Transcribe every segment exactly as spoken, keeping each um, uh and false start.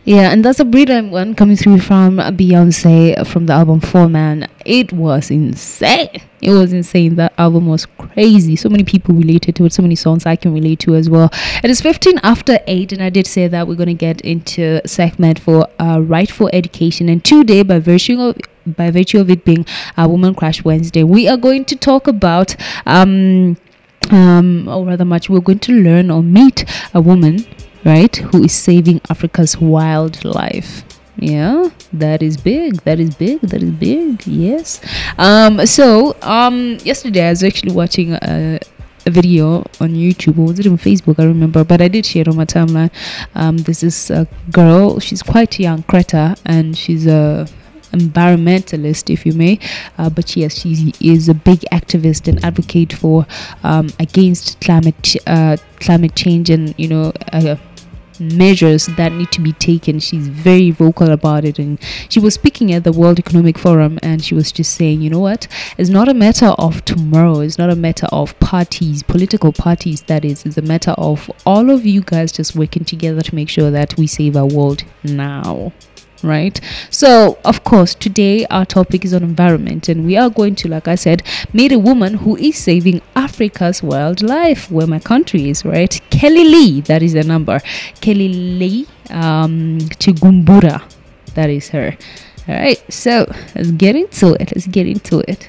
Yeah, and that's a brilliant one coming through from Beyonce from the album Four Man. It was insane. It was insane. That album was crazy. So many people related to it. So many songs I can relate to as well. It is fifteen after eight, and I did say that we're going to get into segment for uh, Right for Education. And today, by virtue of by virtue of it being a Woman Crash Wednesday, we are going to talk about um um or rather much we're going to learn or meet a woman, right, who is saving Africa's wildlife. Yeah, that is big. That is big. That is big. Yes. Um. So, um, yesterday I was actually watching a, a video on YouTube, or was it on Facebook? I remember, but I did share it on my timeline. Um, there's this uh, girl. She's quite young, Greta, and she's a environmentalist, if you may, uh, but yes, she is a big activist and advocate for um, against climate uh, climate change, and you know. Uh, measures that need to be taken. She's very vocal about it, and she was speaking at the World Economic Forum, and she was just saying, you know what, it's not a matter of tomorrow, it's not a matter of parties, political parties, that is, it's a matter of all of you guys just working together to make sure that we save our world now. Right. So, of course, today our topic is on environment, and we are going to, like I said, meet a woman who is saving Africa's wildlife, where my country is, right? Kelly Lee, that is the number. Kelly Lee um, Chigumbura, that is her. All right. So let's get into it. Let's get into it.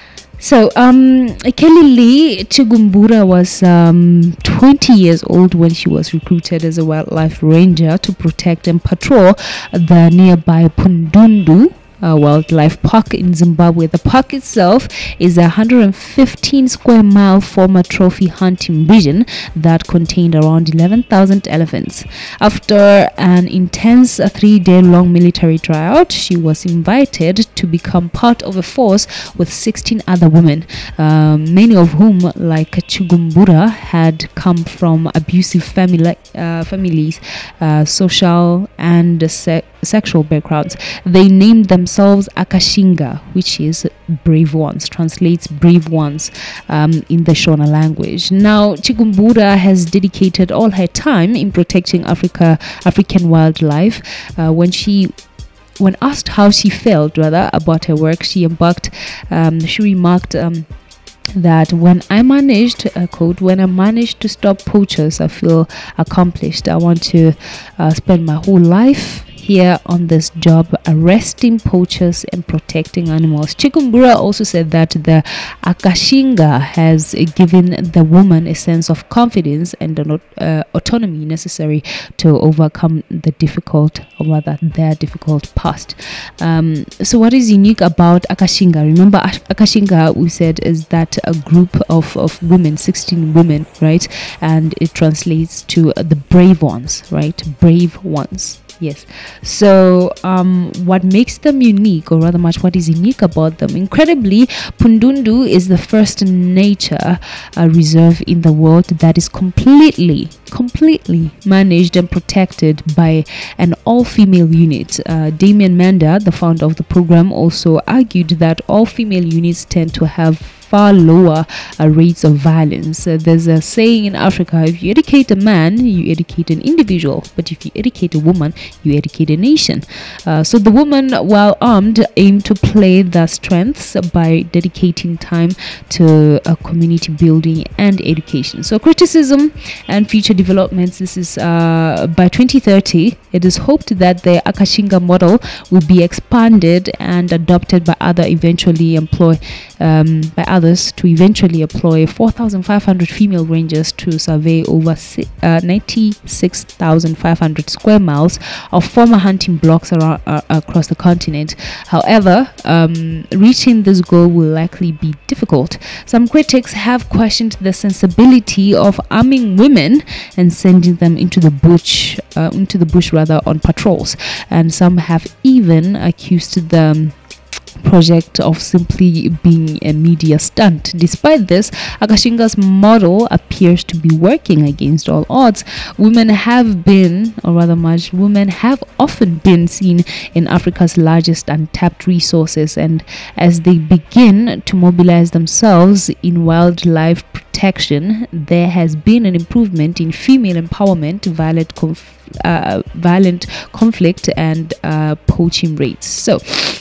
So, um, Kelly Lee Chigumbura was um, twenty years old when she was recruited as a wildlife ranger to protect and patrol the nearby Pundundu Uh, wildlife park in Zimbabwe. The park itself is a one hundred fifteen square mile former trophy hunting region that contained around eleven thousand elephants. After an intense uh, three-day-long military tryout, she was invited to become part of a force with sixteen other women, um, many of whom, like Chigumbura, had come from abusive family, uh, families, uh, social and se- sexual backgrounds. They named themselves Akashinga, which is brave ones, translates brave ones um, in the Shona language. Now, Chigumbura has dedicated all her time in protecting Africa, African wildlife. Uh, when she when asked how she felt rather about her work, she embarked um, she remarked um, that when I managed a quote when I managed to stop poachers, I feel accomplished. I want to uh, spend my whole life here on this job, arresting poachers and protecting animals. Chigumbura also said that the Akashinga has uh, given the woman a sense of confidence and the uh, autonomy necessary to overcome the difficult, or rather their difficult past. Um, so what is unique about Akashinga? Remember, Akashinga, we said, is that a group of, of women, sixteen women, right? And it translates to uh, the brave ones, right? Brave ones. Yes. So um, what makes them unique, or rather much what is unique about them, incredibly, Pundundu is the first nature uh, reserve in the world that is completely, completely managed and protected by an all-female unit. Uh, Damien Manda, the founder of the program, also argued that all-female units tend to have far lower uh, rates of violence. Uh, there's a saying in Africa: if you educate a man, you educate an individual, but if you educate a woman, you educate a nation. Uh, so the woman, while armed, aim to play their strengths by dedicating time to uh, community building and education. So criticism and future developments. This is uh, by twenty thirty. It is hoped that the Akashinga model will be expanded and adopted by other eventually employ um, by others to eventually employ four thousand five hundred female rangers to survey over uh, ninety-six thousand five hundred square miles of former hunting blocks around, uh, across the continent. However, um, reaching this goal will likely be difficult. Some critics have questioned the sensibility of arming women and sending them into the bush, uh, into the bush rather, on patrols, and some have even accused them project of simply being a media stunt. Despite this, Akashinga's model appears to be working against all odds. Women have been, or rather much, women have often been seen in Africa's largest untapped resources, and as they begin to mobilize themselves in wildlife protection protection, there has been an improvement in female empowerment, violent, conf- uh, violent conflict, and uh, poaching rates. So,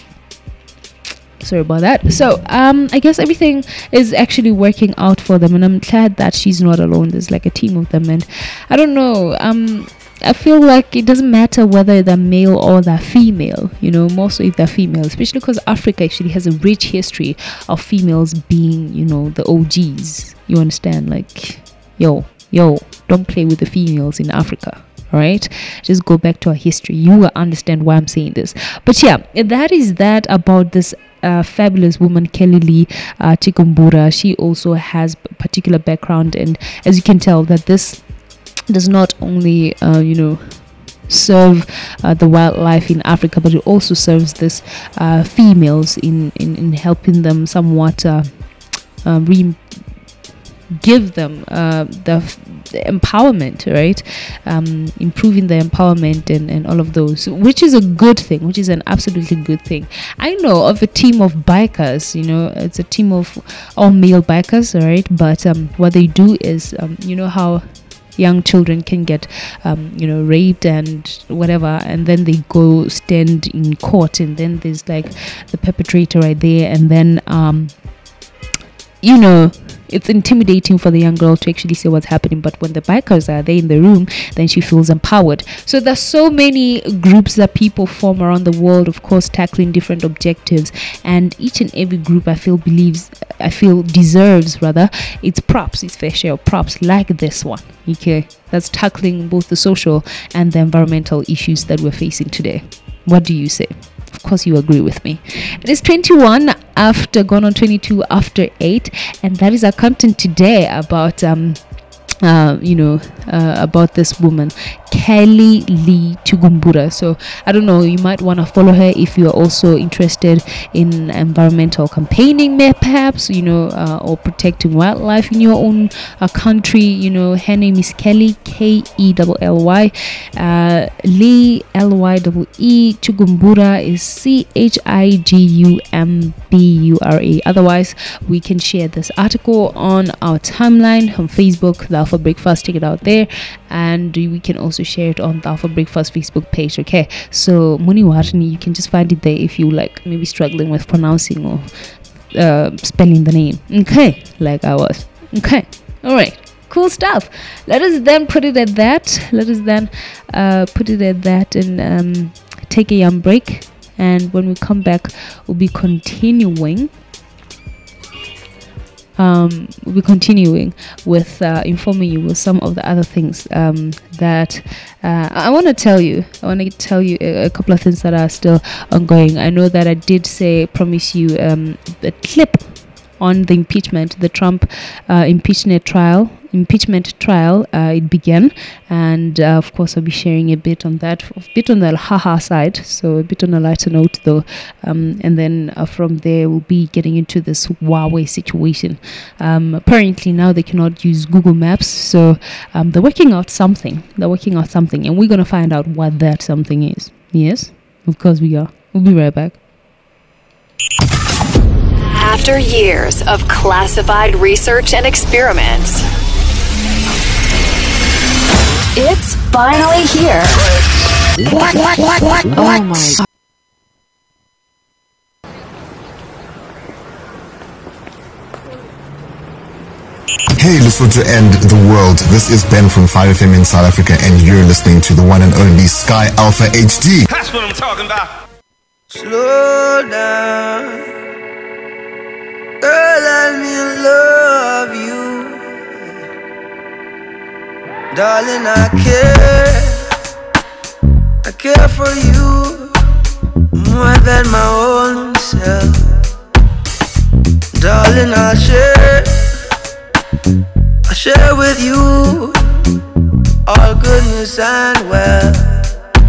sorry about that. So um I guess everything is actually working out for them, and I'm glad that she's not alone. There's like a team of them, and I don't know, um I feel like it doesn't matter whether they're male or they're female, you know, more so if they're female, especially because Africa actually has a rich history of females being, you know, the O Gs. You understand? Like, yo yo don't play with the females in Africa. All right, just go back to our history. You will understand why I'm saying this. But yeah, that is that about this uh, fabulous woman, Kelly Lee uh, Chikumbura. She also has a particular background, and as you can tell, that this does not only uh, you know serve uh, the wildlife in Africa, but it also serves this uh, females in, in in helping them somewhat uh, uh, re- give them uh, the, the empowerment, right? Um, improving the empowerment and, and all of those, which is a good thing, which is an absolutely good thing. I know of a team of bikers, you know, it's a team of all male bikers, all right? But um, what they do is, um, you know how young children can get um, you know raped and whatever, and then they go stand in court, and then there's like the perpetrator right there, and then um, you know it's intimidating for the young girl to actually see what's happening. But when the bikers are there in the room, then she feels empowered. So there's so many groups that people form around the world, of course, tackling different objectives, and each and every group I feel believes I feel deserves rather its props, its fair share of props, like this one, okay, that's tackling both the social and the environmental issues that we're facing today. What do you say? Of course you agree with me. It is twenty-one after, gone on twenty-two after eight, and that is our content today about um uh, you know uh, about this woman, Kelly Lee Chikumbura. So I don't know, you might want to follow her if you are also interested in environmental campaigning, perhaps, you know, uh, or protecting wildlife in your own uh, country. You know, her name is Kelly, K E L L Y, uh, Lee, L Y E E, Chikumbura is C H I G U M B U R A. Otherwise, we can share this article on our timeline on Facebook, the Alpha Breakfast. Check it out there, and we can also share it on the Alpha Breakfast Facebook page. Okay, so Muni Watani, you can just find it there if you like maybe struggling with pronouncing or uh, spelling the name. Okay, like I was. Okay, all right, cool stuff. Let us then put it at that. Let us then uh, put it at that and um, take a young break. And when we come back, we'll be continuing. Um, we'll be continuing with uh, informing you with some of the other things um, that uh, I want to tell you. I want to tell you a, a couple of things that are still ongoing. I know that I did say, promise you um, a clip on the impeachment, the Trump uh, impeachment trial. Impeachment trial. Uh, it began, and uh, of course, I'll be sharing a bit on that, a bit on the haha side, so a bit on a lighter note, though. Um, and then uh, from there, we'll be getting into this Huawei situation. Um, apparently, now they cannot use Google Maps, so um, they're working out something. They're working out something, and we're gonna find out what that something is. Yes, of course we are. We'll be right back. After years of classified research and experiments, it's finally here. What, what, what, what, what? Oh my. Hey, listen to End the World. This is Ben from five F M in South Africa, and you're listening to the one and only Sky Alpha H D. That's what I'm talking about. Slow down, girl, let me love you. Darling, I care, I care for you more than my own self. Darling, I'll share, I'll share with you all goodness and wealth.